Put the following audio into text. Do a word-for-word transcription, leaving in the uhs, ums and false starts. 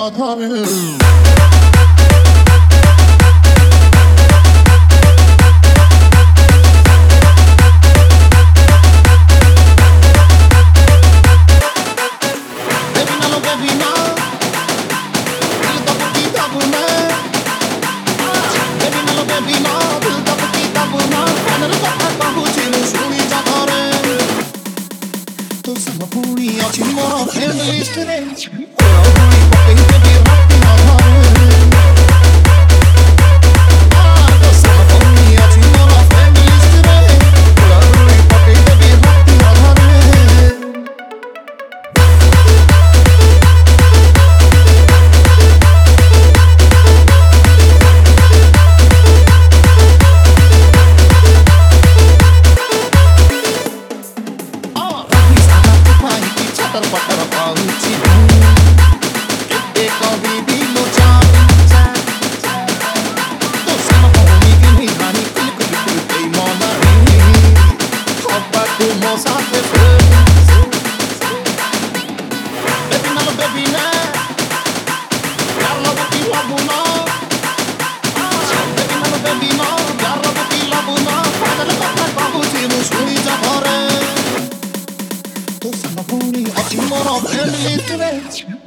아다를 우리 아침 멀어 팬들리스트네 얼굴이 꺾인 듯이 락비 아다를 아, 우리 아침 멀어 팬들리스트네 얼굴이 꺾인 듯이 락비 아다를 Para pauci Kete kabhi bhi lo cha To sama kohni ki nahi hani bilkul bilkul beimana nahi Hoppa tu mo saath Baby na baby na Yaar love ki love na Baby na baby na Yaar love ki love na Pagal pata pauci nu suni ja bhare Tomorrow, and